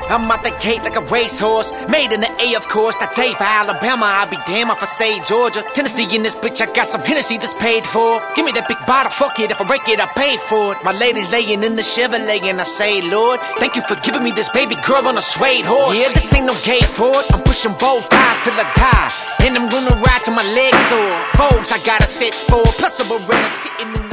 I'm out the gate like a racehorse, made in the A, of course. That day for Alabama, I'll be damn if I say Georgia. Tennessee in this bitch, I got some Hennessy that's paid for. Give me that big bottle, fuck it, if I break it, I pay for it. My lady's laying in the Chevrolet and I say, Lord, thank you for giving me this baby girl on a suede horse. Yeah, this ain't no gay Ford, I'm pushing both thighs till I die, and I'm gonna ride till my legs sore. Vogues I gotta sit for, plus a Beretta sitting in